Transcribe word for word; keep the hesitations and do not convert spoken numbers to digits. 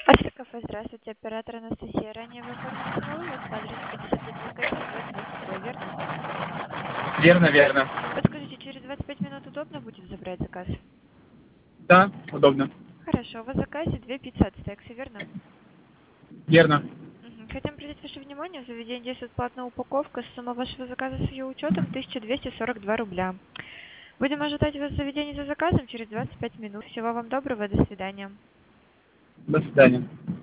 Астра кафе, здравствуйте, оператор Анастасия. Ранее вы оформили самого, у вас адрес пятьдесят один кабель, двадцать восемь строй, верно? Верно, верно. Подскажите, через двадцать пять минут удобно будет забрать заказ? Да, удобно. Хорошо, у вас в заказе две пиццы от Стекса, верно? Верно. Мгм. Хотим обратить ваше внимание, в заведении действует платная упаковка, сумма вашего заказа с ее учетом тысяча двести сорок два рубля. Будем ожидать вас в заведении за заказом через двадцать пять минут. Всего вам доброго, до свидания. До свидания.